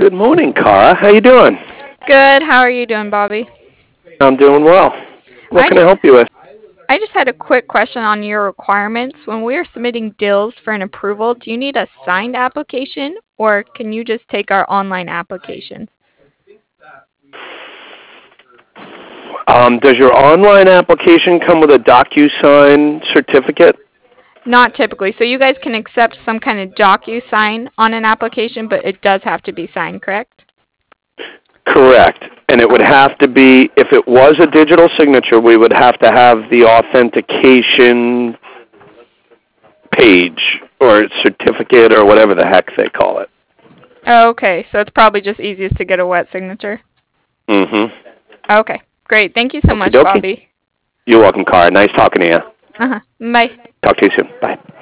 Good morning, Cara. How you doing? Good. How are you doing, Bobby? I'm doing well. What I can I just help you with? I just had a quick question on your requirements. When we are submitting deals for an approval, do you need a signed application or can you just take our online applications? Does your online application come with a DocuSign certificate? Not typically. So you guys can accept some kind of DocuSign on an application, but it does have to be signed, correct? Correct. And it would Okay. have to be, if it was a digital signature, we would have to have the authentication page or certificate or whatever the heck they call it. Okay. So it's probably just easiest to get a wet signature. Mm-hmm. Okay. Great. Thank you so Okie much, dokie. Bobby. You're welcome, Cara. Nice talking to you. Uh-huh. Bye. Talk to you soon. Bye.